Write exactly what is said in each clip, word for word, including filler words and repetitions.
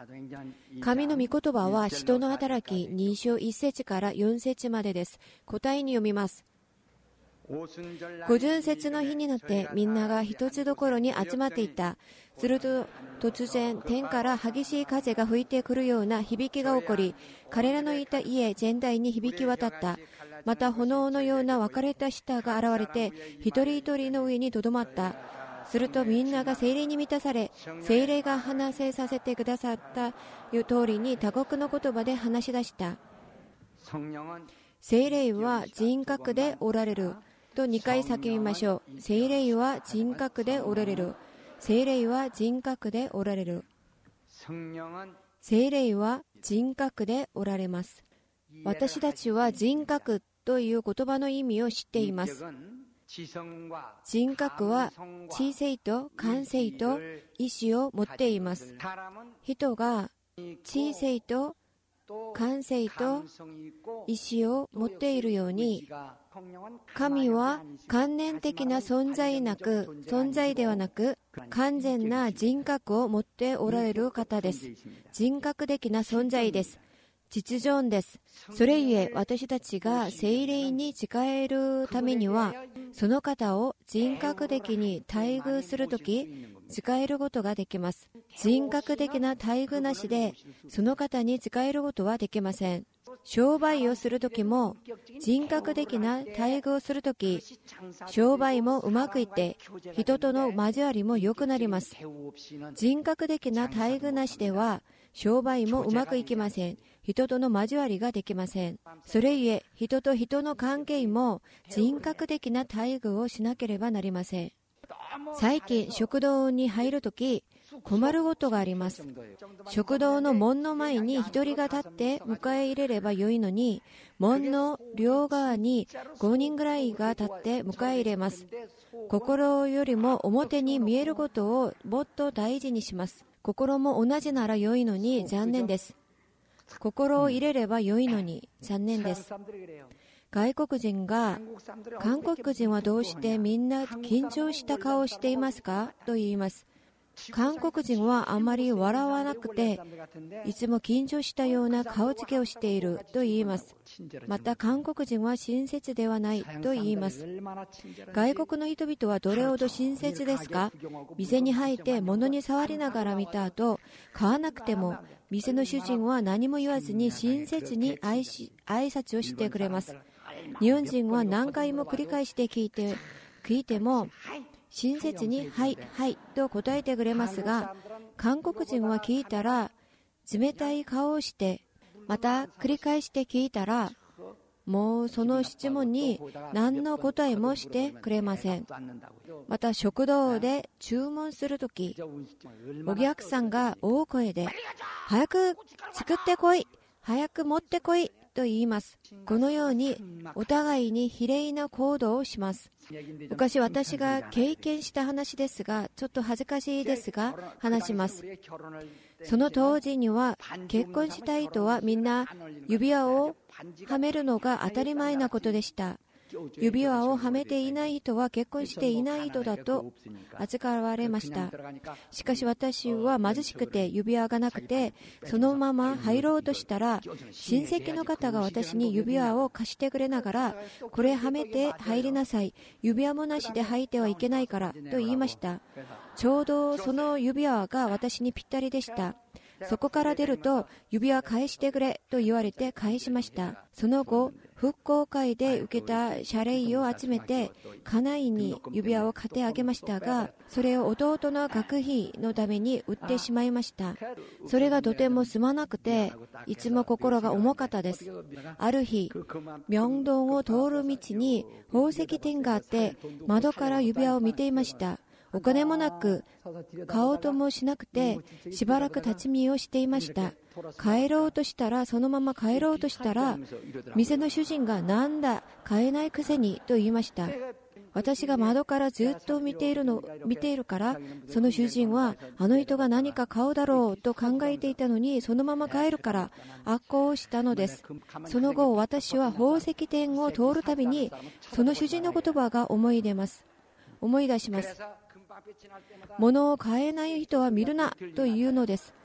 神の御言葉は使徒の働きに章いち節からよん節までです。答えに読みます。五旬節の日になってみんなが一つどころに集まっていた。すると突然天から激しい風が吹いてくるような響きが起こり、彼らのいた家全体に響き渡った。また炎のような分かれた舌が現れて一人一人の上にとどまった。するとみんなが聖霊に満たされ、聖霊が話せさせてくださった通りに他国の言葉で話し出した。聖霊は人格でおられるとにかい叫びましょう。聖霊は人格でおられる。聖霊は人格でおられる。聖霊は人格でおられます。私たちは人格という言葉の意味を知っています。人格は知性と感性と意志を持っています。人が知性と感性と意志を持っているように、神は観念的な存在なく存在ではなく完全な人格を持っておられる方です。人格的な存在です。実存です。それゆえ私たちが聖霊に近えるためには、その方を人格的に待遇するとき近えることができます。人格的な待遇なしでその方に近えることはできません。商売をするときも人格的な待遇をするとき、商売もうまくいって人との交わりも良くなります。人格的な待遇なしでは商売もうまくいきません。人との交わりができません。それゆえ人と人の関係も人格的な待遇をしなければなりません。最近食堂に入るとき困ることがあります。食堂の門の前に一人が立って迎え入れればよいのに、門の両側にごにんぐらいが立って迎え入れます。心よりも表に見えることをもっと大事にします。心も同じなら良いのに残念です。心を入れれば良いのに残念です。外国人が、韓国人はどうしてみんな緊張した顔をしていますかと言います。韓国人はあまり笑わなくて、いつも緊張したような顔つきをしていると言います。また韓国人は親切ではないと言います。外国の人々はどれほど親切ですか？店に入って物に触りながら見た後、買わなくても店の主人は何も言わずに親切に挨し挨拶をしてくれます。日本人は何回も繰り返して聞いて聞いても親切にはいはいと答えてくれますが、韓国人は聞いたら冷たい顔をして、また繰り返して聞いたらもうその質問に何の答えもしてくれません。また食堂で注文するとき、お客さんが大声で早く作ってこい、早く持ってこいと言います。このようにお互いに非礼な行動をします。昔私が経験した話ですが、ちょっと恥ずかしいですが話します。その当時には結婚したい人はみんな指輪をはめるのが当たり前なことでした。指輪をはめていない人は結婚していない人だと扱われました。しかし私は貧しくて指輪がなくて、そのまま入ろうとしたら、親戚の方が私に指輪を貸してくれながら、これはめて入りなさい、指輪もなしで履いてはいけないからと言いました。ちょうどその指輪が私にぴったりでした。そこから出ると指輪返してくれと言われて返しました。その後復興会で受けた謝礼を集めて家内に指輪を買ってあげましたが、それを弟の学費のために売ってしまいました。それがとてもすまなくて、いつも心が重かったです。ある日、明洞を通る道に宝石店があって、窓から指輪を見ていました。お金もなく買おうともしなくて、しばらく立ち見をしていました。帰ろうとしたらそのまま帰ろうとしたら店の主人が、なんだ買えないくせにと言いました。私が窓からずっと見ているの見ているから、その主人はあの人が何か買うだろうと考えていたのに、そのまま帰るから悪行をしたのです。その後私は宝石店を通るたびにその主人の言葉が思い出ます思い出します。物を買えない人は見るなというのです。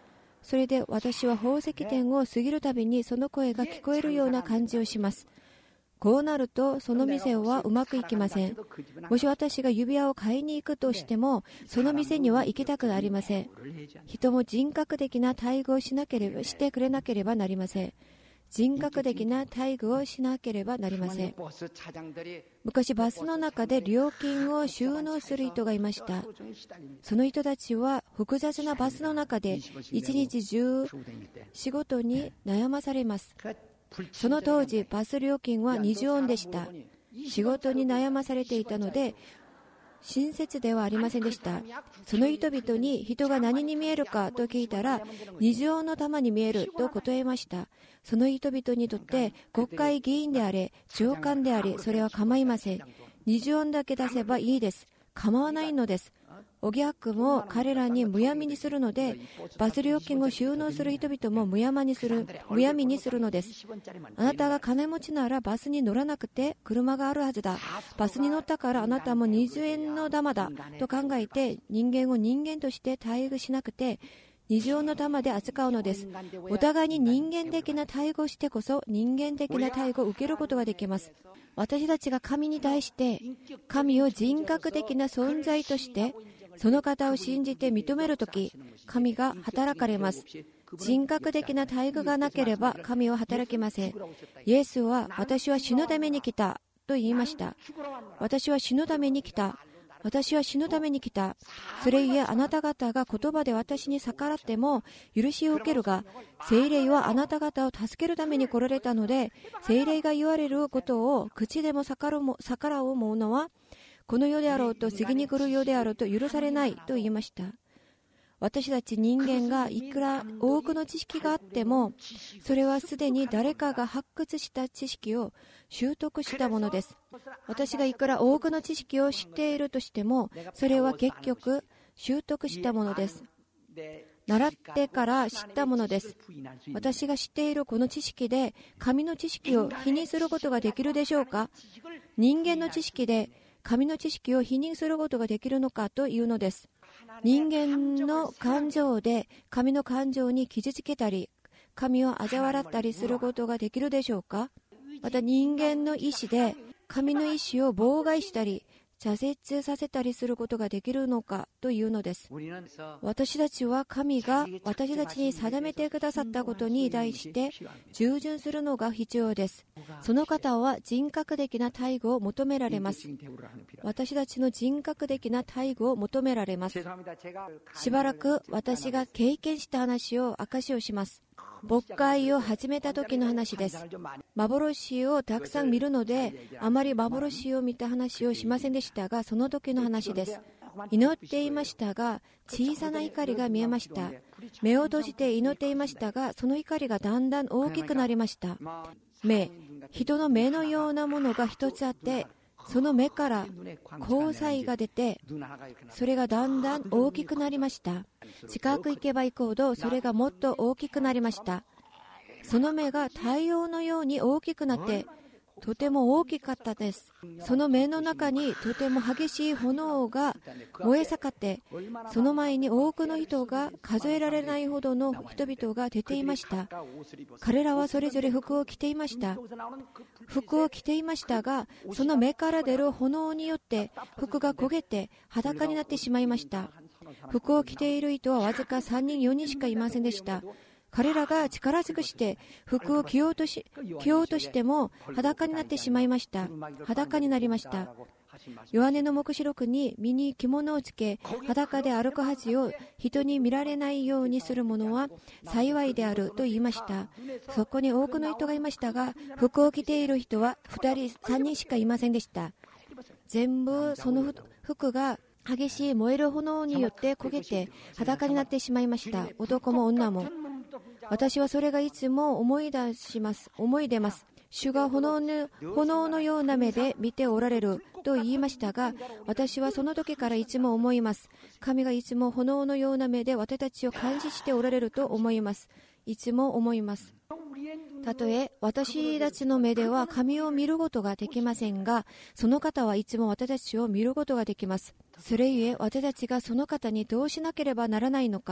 それで私は宝石店を過ぎるたびにその声が聞こえるような感じをします。こうなるとその店はうまくいきません。もし私が指輪を買いに行くとしても、その店には行きたくありません。人も人格的な待遇をしなければしてくれなければなりません。人格的な待遇をしなければなりません。昔バスの中で料金を収納する人がいました。その人たちは複雑なバスの中で一日中仕事に悩まされます。その当時バス料金はにじゅうウォンでした。仕事に悩まされていたので親切ではありませんでした。その人々に人が何に見えるかと聞いたら、にじゅうウォンの玉に見えると答えました。その人々にとって国会議員であれ長官であれ、それは構いません。にじゅうウォンだけ出せばいいです。構わないのです。お客も彼らにむやみにするので、バス料金を収納する人々もむやまにする、むやみにするのです。あなたが金持ちならバスに乗らなくて車があるはずだ。バスに乗ったからあなたもにじゅうえんの玉だと考えて、人間を人間として待遇しなくてにじゅうウォンの玉で扱うのです。お互いに人間的な待遇をしてこそ人間的な待遇を受けることができます。私たちが神に対して神を人格的な存在としてその方を信じて認めるとき、神が働かれます。人格的な待遇がなければ神は働きません。イエスは私は死ぬために来たと言いました。私は死ぬために来た。私は死ぬために来た。それゆえあなた方が言葉で私に逆らっても許しを受けるが、聖霊はあなた方を助けるために来られたので、聖霊が言われることを口でも逆らうも逆らう者はこの世であろうと次に来る世であろうと許されないと言いました。私たち人間がいくら多くの知識があっても、それはすでに誰かが発掘した知識を習得したものです。私がいくら多くの知識を知っているとしても、それは結局習得したものです。習ってから知ったものです。私が知っているこの知識で神の知識を否認することができるでしょうか？人間の知識で神の知識を否認することができるのかというのです。人間の感情で神の感情に傷つけたり、神を嘲笑ったりすることができるでしょうか？また人間の意志で神の意志を妨害したり、挫折させたりすることができるのかというのです。私たちは神が私たちに定めてくださったことに対して従順するのが必要です。その方は人格的な待遇を求められます。私たちの人格的な待遇を求められます。しばらく私が経験した話を証しをします。牧会を始めた時の話です。幻をたくさん見るので、あまり幻を見た話をしませんでしたが、その時の話です。祈っていましたが、小さな光が見えました。目を閉じて祈っていましたが、その光がだんだん大きくなりました。目、人の目のようなものが一つあって、その目から光彩が出て、それがだんだん大きくなりました。近く行けば行くほどそれがもっと大きくなりました。その目が太陽のように大きくなってとても大きかったです。その目の中にとても激しい炎が燃え盛って、その前に多くの人が数えられないほどの人々が出ていました。彼らはそれぞれ服を着ていました。服を着ていましたが、その目から出る炎によって服が焦げて裸になってしまいました。服を着ている人はわずかさんにんよにんしかいませんでした。彼らが力尽くして服を着ようとし、着ようとしても裸になってしまいました。裸になりました。ヨハネの黙示録に身に着物をつけ裸で歩くはずを人に見られないようにする者は幸いであると言いました。そこに多くの人がいましたが、服を着ている人はふたりさんにんしかいませんでした。全部その服が激しい燃える炎によって焦げて裸になってしまいました。男も女も。私はそれがいつも思い出します。思い出ます。主が炎の、炎のような目で見ておられると言いましたが、私はその時からいつも思います。神がいつも炎のような目で私たちを監視しておられると思います。いつも思います。たとえ私たちの目では神を見ることができませんが、その方はいつも私たちを見ることができます。それゆえ私たちがその方にどうしなければならないのか。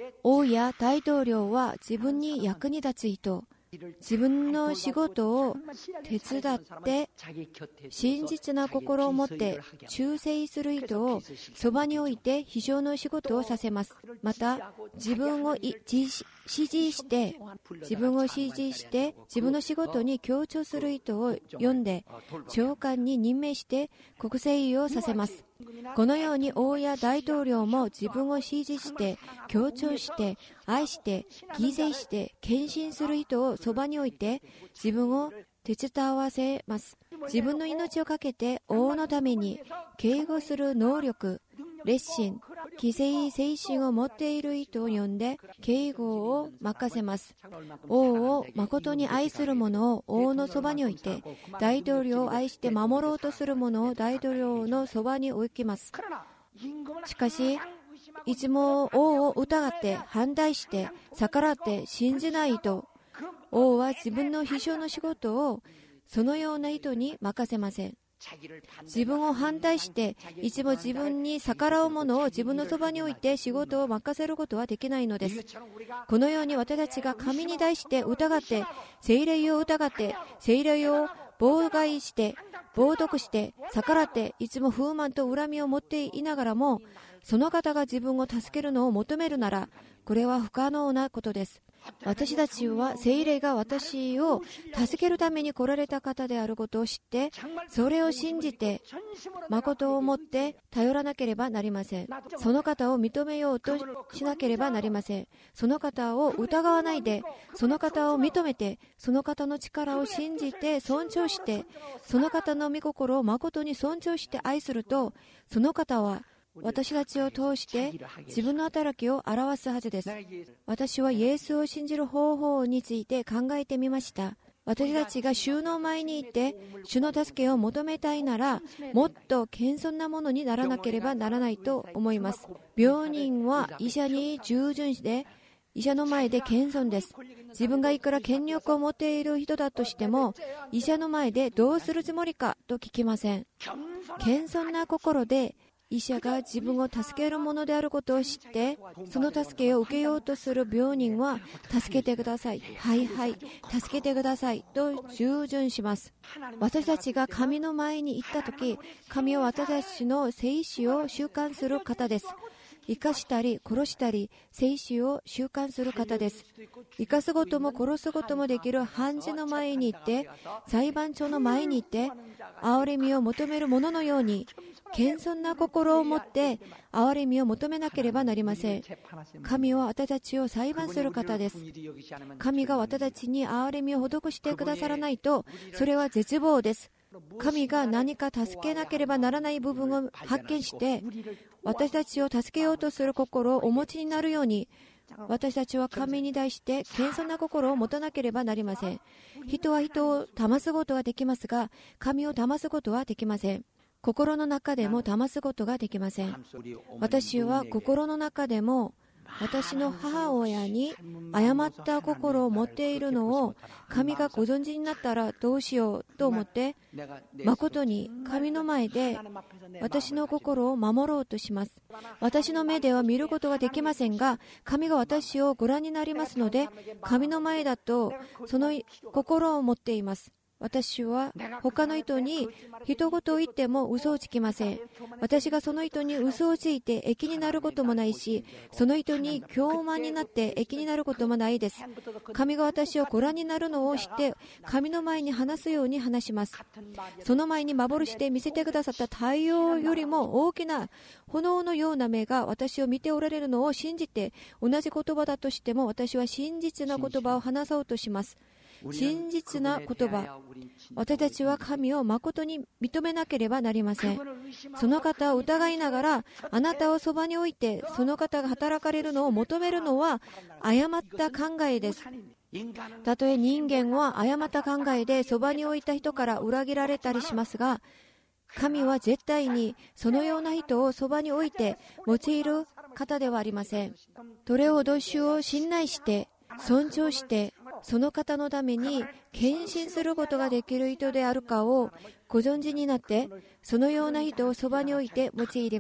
王や大統領は自分に役に立つ人、自分の仕事を手伝って真実な心を持って忠誠する人をそばに置いて秘書の仕事をさせます。また自分を指示して自分を指示して自分の仕事に協調する人を呼んで長官に任命して国政をさせます。このように王や大統領も自分を指示して強調して愛して犠牲して献身する人をそばに置いて自分を手伝わせます。自分の命をかけて王のために警護する能力、熱心、犠牲精神を持っている人を呼んで警護を任せます。王を誠に愛する者を王のそばに置いて、大統領を愛して守ろうとする者を大統領のそばに置きます。しかし、いつも王を疑って反対して逆らって信じない人、王は自分の秘書の仕事をそのような人に任せません。自分を反対していつも自分に逆らう者を自分のそばに置いて仕事を任せることはできないのです。このように私たちが神に対して疑って聖霊を疑って聖霊を妨害して冒涜して逆らっていつも不満と恨みを持っていながらもその方が自分を助けるのを求めるならこれは不可能なことです。私たちは聖霊が私を助けるために来られた方であることを知ってそれを信じて誠をもって頼らなければなりません。その方を認めようとしなければなりません。その方を疑わないでその方を認めてその方の力を信じて尊重してその方の御心を誠に尊重して愛するとその方は私たちを通して自分の働きを表すはずです。私はイエスを信じる方法について考えてみました。私たちが主の前にいて主の助けを求めたいならもっと謙遜なものにならなければならないと思います。病人は医者に従順して医者の前で謙遜です。自分がいくら権力を持っている人だとしても医者の前でどうするつもりかと聞きません。謙遜な心で医者が自分を助けるものであることを知ってその助けを受けようとする病人は助けてください、はいはい助けてくださいと従順します。私たちが神の前に行ったとき神は私たちの生死を習慣する方です。生かしたり殺したり生死を習慣する方です。生かすことも殺すこともできる判事の前に行って裁判長の前に行って憐れみを求める者のように謙遜な心を持って憐れみを求めなければなりません。神は私たちを裁判する方です。神が私たちに憐れみを施してくださらないとそれは絶望です。神が何か助けなければならない部分を発見して私たちを助けようとする心をお持ちになるように私たちは神に対して謙遜な心を持たなければなりません。人は人を騙すことができますが神を騙すことはできません。心の中でも騙すことができません。私は心の中でも私の母親に誤った心を持っているのを神がご存知になったらどうしようと思って誠に神の前で私の心を守ろうとします。私の目では見ることができませんが神が私をご覧になりますので神の前だとその心を持っています。私は他の人に一言を言っても嘘をつきません。私がその人に嘘をついて益になることもないしその人に傲慢になって益になることもないです。神が私をご覧になるのを知って神の前に話すように話します。その前に幻で見せてくださった太陽よりも大きな炎のような目が私を見ておられるのを信じて同じ言葉だとしても私は真実な言葉を話そうとします。真実な言葉、私たちは神を誠に認めなければなりません。その方を疑いながらあなたをそばに置いてその方が働かれるのを求めるのは誤った考えです。たとえ人間は誤った考えでそばに置いた人から裏切られたりしますが神は絶対にそのような人をそばに置いて用いる方ではありません。どれほど主を信頼して尊重してその方のために献身することができる人であるかをご存知になってそのような人をそばに置いて用いれます。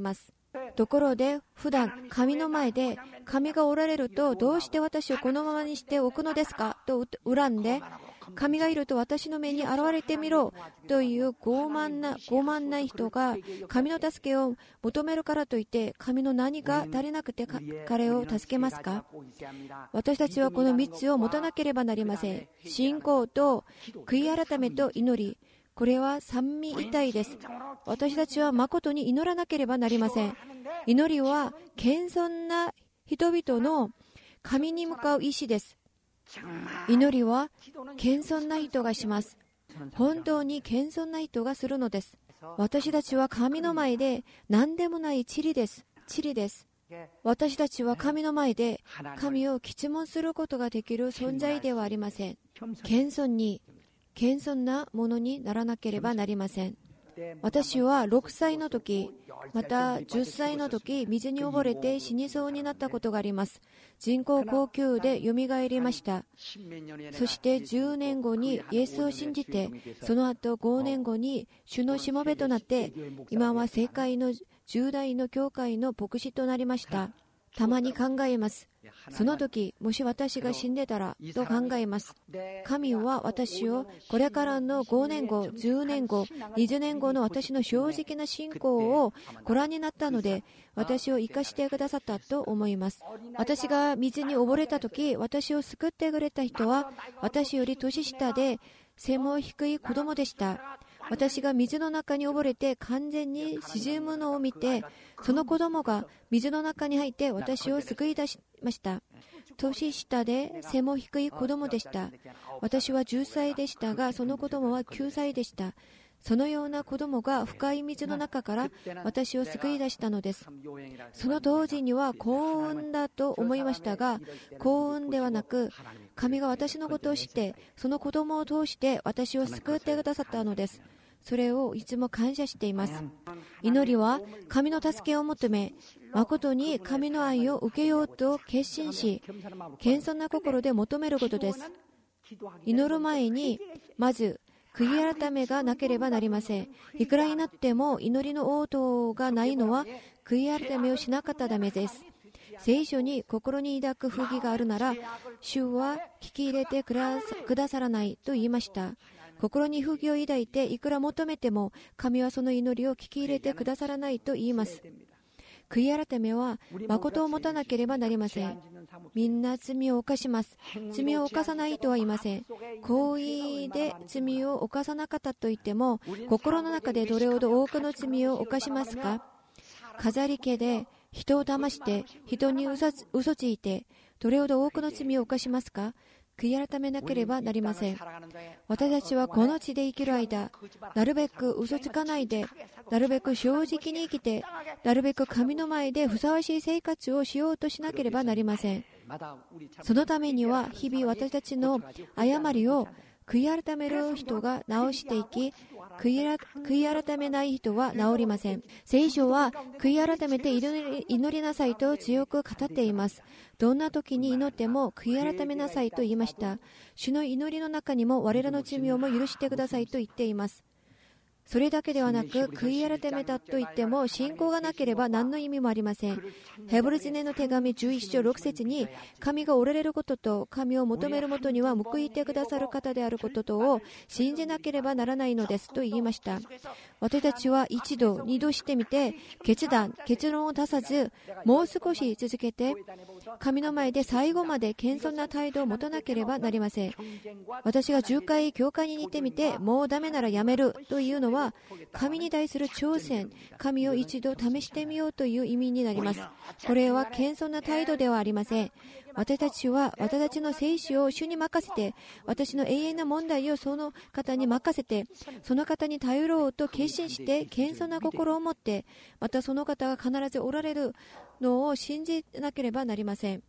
ところで普段神の前で神がおられるとどうして私をこのままにしておくのですかと恨んで、神がいると私の目に現れてみろという傲慢な傲慢な人が神の助けを求めるからといって神の何が足りなくて彼を助けますか？私たちはこのみっつを持たなければなりません。信仰と悔い改めと祈り、これは三位一体です。私たちは誠に祈らなければなりません。祈りは謙遜な人々の神に向かう意志です。祈りは謙遜な人がします。本当に謙遜な人がするのです。私たちは神の前で何でもない塵です。塵です。私たちは神の前で神を質問することができる存在ではありません。謙遜に、謙遜なものにならなければなりません。私はろくさいの時、またじゅっさいの時、水に溺れて死にそうになったことがあります。人工呼吸でよみがえりました。そしてじゅうねんごにイエスを信じて、その後ごねんごに主のしもべとなって、今は世界の重大の教会の牧師となりました。たまに考えます。その時、もし私が死んでたらと考えます。神は私をこれからのごねんご、じゅうねんご、にじゅうねんごの私の正直な信仰をご覧になったので、私を生かしてくださったと思います。私が水に溺れた時、私を救ってくれた人は私より年下で背も低い子供でした。私が水の中に溺れて完全に沈むのを見て、その子供が水の中に入って私を救い出しました。年下で背も低い子供でした。私はじゅっさいでしたが、その子供はきゅうさいでした。そのような子供が深い水の中から私を救い出したのです。その当時には幸運だと思いましたが、幸運ではなく、神が私のことを知って、その子供を通して私を救ってくださったのです。それをいつも感謝しています。祈りは神の助けを求め、誠に神の愛を受けようと決心し、謙遜な心で求めることです。祈る前に、まず、悔い改めがなければなりません。いくら祈っても祈りの応答がないのは、悔い改めをしなかったためです。聖書に心に抱く不義があるなら、主は聞き入れてくださらないと言いました。心に不義を抱いていくら求めても、神はその祈りを聞き入れてくださらないと言います。悔い改めは誠を持たなければなりません。みんな罪を犯します。罪を犯さない人はいません。行為で罪を犯さなかったと言っても、心の中でどれほど多くの罪を犯しますか？飾り気で人を騙して人に嘘ついてどれほど多くの罪を犯しますか？悔い改めなければなりません。私たちはこの地で生きる間、なるべく嘘つかないで、なるべく正直に生きて、なるべく神の前でふさわしい生活をしようとしなければなりません。そのためには日々私たちの誤りを悔い改める人が直していき、悔い改めない人は治りません。聖書は悔い改めて祈り、祈りなさいと強く語っています。どんな時に祈っても悔い改めなさいと言いました。主の祈りの中にも我らの罪をも許してくださいと言っています。それだけではなく、悔い改めたと言っても信仰がなければ何の意味もありません。ヘブル人への手紙じゅういっ章ろく節に、神がおられることと神を求めるもとには報いてくださる方であることとを信じなければならないのですと言いました。私たちは一度二度してみて決断結論を出さず、もう少し続けて神の前で最後まで謙遜な態度を持たなければなりません。私がじゅっかい教会に行ってみて、もうダメならやめるというのは神に対する挑戦、神を一度試してみようという意味になります。これは謙遜な態度ではありません。私たちは私たちの生死を主に任せて、私の永遠な問題をその方に任せて、その方に頼ろうと決心して謙遜な心を持って、またその方が必ずおられるのを信じなければなりません。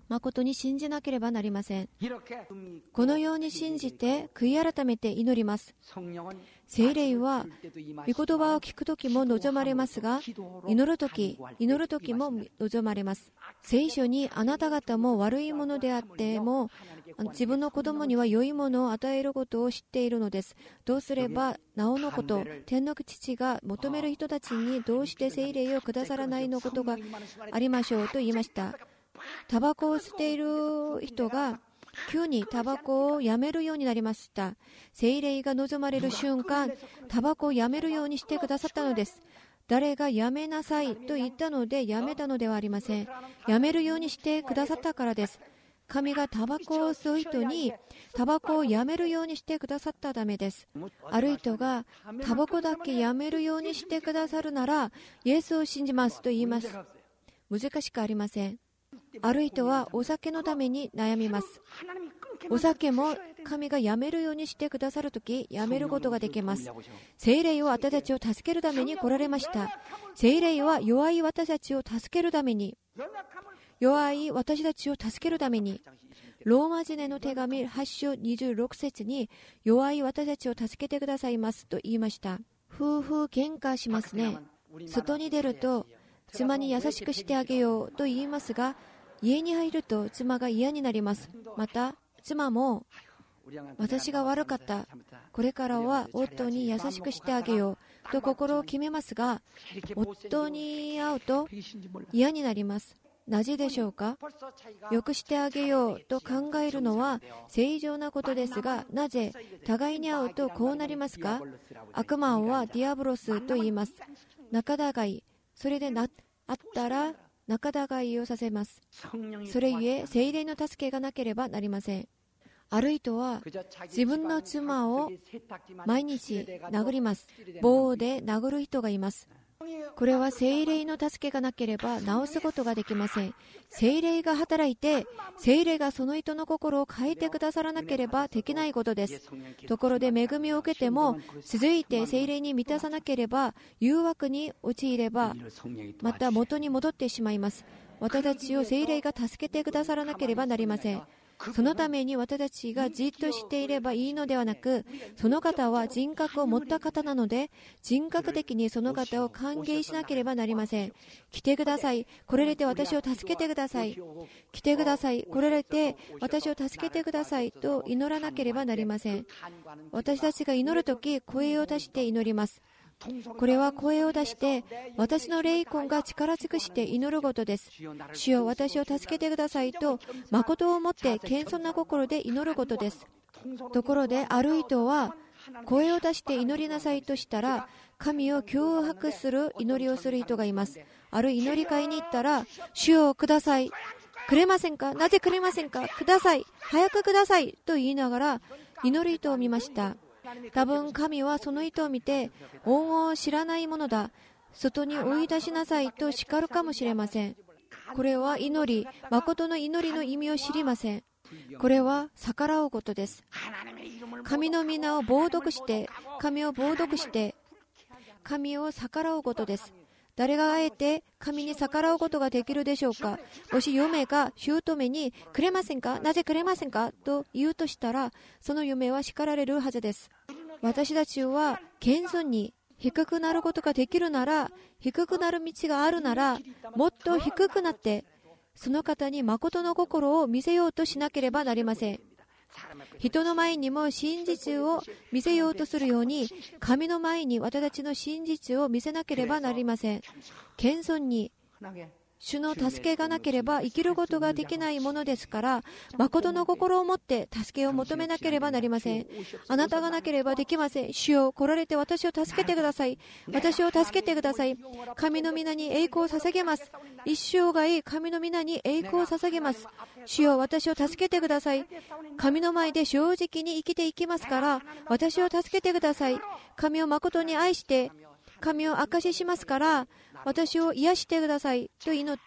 誠に信じなければなりません。このように信じて悔い改めて祈ります。聖霊は御言葉を聞くときも望まれますが、祈るとき、祈るときも望まれます。聖書にあなた方も悪いものであっても自分の子供には良いものを与えることを知っているのです。どうすればなおのこと、天の父が求める人たちにどうして聖霊をくださらないのことがありましょうと言いました。タバコを吸っている人が急にタバコをやめるようになりました。聖霊が望まれる瞬間、タバコをやめるようにしてくださったのです。誰がやめなさいと言ったのでやめたのではありません。やめるようにしてくださったからです。神がタバコを吸う人にタバコをやめるようにしてくださったためです。ある人がタバコだけやめるようにしてくださるならイエスを信じますと言います。難しくありません。ある人はお酒のために悩みます。お酒も神がやめるようにしてくださるときやめることができます。聖霊は私たちを助けるために来られました。聖霊は弱い私たちを助けるために弱い私たちを助けるためにローマ人への手紙はち章にじゅうろく節に弱い私たちを助けてくださいますと言いました。夫婦喧嘩しますね。外に出ると妻に優しくしてあげようと言いますが、家に入ると妻が嫌になります。また妻も私が悪かった、これからは夫に優しくしてあげようと心を決めますが、夫に会うと嫌になります。なぜでしょうか。よくしてあげようと考えるのは正常なことですが、なぜ互いに会うとこうなりますか。悪魔はディアブロスと言います。仲違い、それでなあったら仲違いをさせます。それゆえ聖霊の助けがなければなりません。ある人は自分の妻を毎日殴ります。棒で殴る人がいます。これは聖霊の助けがなければ治すことができません。聖霊が働いて聖霊がその人の心を変えてくださらなければできないことです。ところで恵みを受けても続いて聖霊に満たさなければ誘惑に陥ればまた元に戻ってしまいます。私たちを聖霊が助けてくださらなければなりません。そのために私たちがじっとしていればいいのではなく、その方は人格を持った方なので人格的にその方を歓迎しなければなりません。来てください、来られて私を助けてください、来てください、来られて私を助けてくださいと祈らなければなりません。私たちが祈るとき声を出して祈ります。これは声を出して私の霊魂が力尽くして祈ることです。主よ私を助けてくださいと誠をもって謙遜な心で祈ることです。ところである人は声を出して祈りなさいとしたら神を脅迫する祈りをする人がいます。ある祈り会に行ったら主よください、くれませんか、なぜくれませんか、ください、早くくださいと言いながら祈る人を見ました。多分神はその人を見て恩を知らないものだ、外に追い出しなさいと叱るかもしれません。これは祈り、誠の祈りの意味を知りません。これは逆らうことです。神の皆を冒涜して神を冒涜して神を逆らうことです。誰があえて神に逆らうことができるでしょうか。もし嫁が姑にくれませんか、なぜくれませんかと言うとしたらその嫁は叱られるはずです。私たちは謙遜に低くなることができるなら、低くなる道があるならもっと低くなってその方に誠の心を見せようとしなければなりません。人の前にも真実を見せようとするように神の前に私たちの真実を見せなければなりません。謙遜に主の助けがなければ生きることができないものですから、誠の心を持って助けを求めなければなりません。あなたがなければできません。主よ来られて私を助けてください、私を助けてください。神の皆に栄光を捧げます。一生涯神の皆に栄光を捧げます。主よ私を助けてください。神の前で正直に生きていきますから私を助けてください。神を誠に愛して神を証ししますから私を癒してくださいと祈って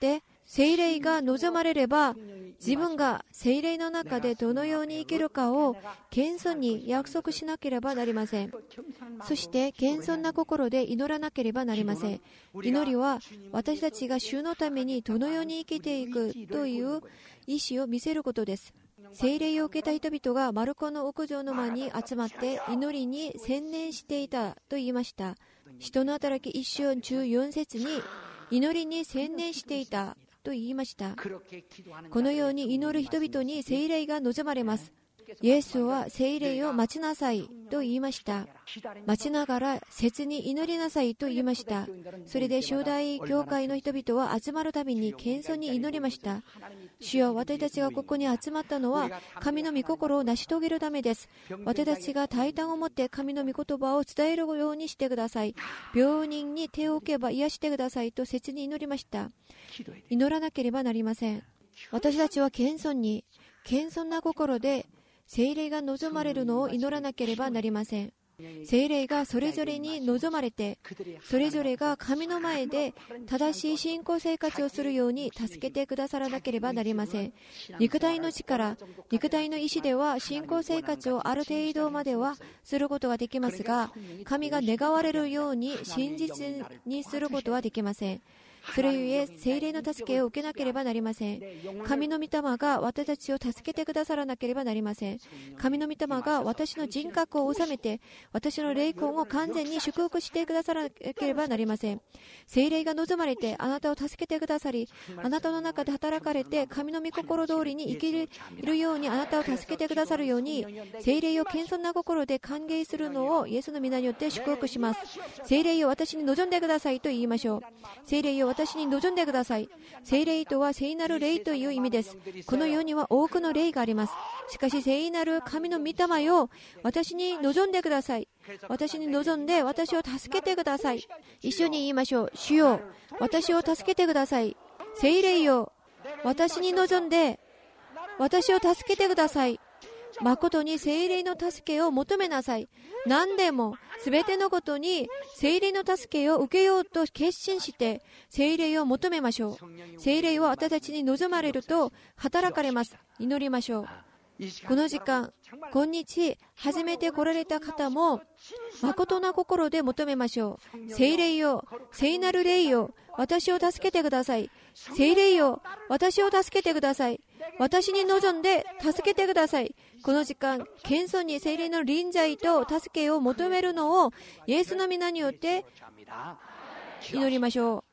聖霊が望まれれば、自分が聖霊の中でどのように生きるかを謙遜に約束しなければなりません。そして謙遜な心で祈らなければなりません。祈りは私たちが主のためにどのように生きていくという意思を見せることです。聖霊を受けた人々がマルコの屋上の間に集まって祈りに専念していたと言いました。使徒の働きいっ章じゅうよん節に祈りに専念していたと言いました。このように祈る人々に聖霊が望まれます。イエスは聖霊を待ちなさいと言いました。待ちながら切に祈りなさいと言いました。それで初代教会の人々は集まるたびに謙遜に祈りました。主よ、私たちがここに集まったのは神の御心を成し遂げるためです。私たちが大胆を持って神の御言葉を伝えるようにしてください。病人に手を置けば癒してくださいと切に祈りました。祈らなければなりません。私たちは謙遜に、謙遜な心で聖霊が望まれるのを祈らなければなりません。聖霊がそれぞれに望まれて、それぞれが神の前で正しい信仰生活をするように助けてくださらなければなりません。肉体の力、肉体の意志では信仰生活をある程度まではすることができますが、神が願われるように真実にすることはできません。それゆえ聖霊の助けを受けなければなりません。神の御霊が私たちを助けてくださらなければなりません。神の御霊が私の人格を治めて、私の霊魂を完全に祝福してくださらなければなりません。聖霊が望まれてあなたを助けてくださり、あなたの中で働かれて神の御心通りに生きるようにあなたを助けてくださるように、聖霊を謙遜な心で歓迎するのをイエスの皆によって祝福します。聖霊を私に望んでくださいと言いましょう。聖霊を私に望んでください。聖霊とは聖なる霊という意味です。この世には多くの霊があります。しかし聖なる神の御霊よ、私に望んでください。私に望んで私を助けてください。一緒に言いましょう。主よ、私を助けてください。聖霊よ、私に望んで私を助けてください。誠に聖霊の助けを求めなさい。何でもすべてのことに聖霊の助けを受けようと決心して聖霊を求めましょう。聖霊は私たちに望まれると働かれます。祈りましょう。この時間、今日初めて来られた方も誠な心で求めましょう。聖霊よ、聖なる霊よ、私を助けてください。聖霊よ、私を助けてください。私に望んで助けてください。この時間、謙遜に聖霊の臨在と助けを求めるのをイエスの皆によって祈りましょう。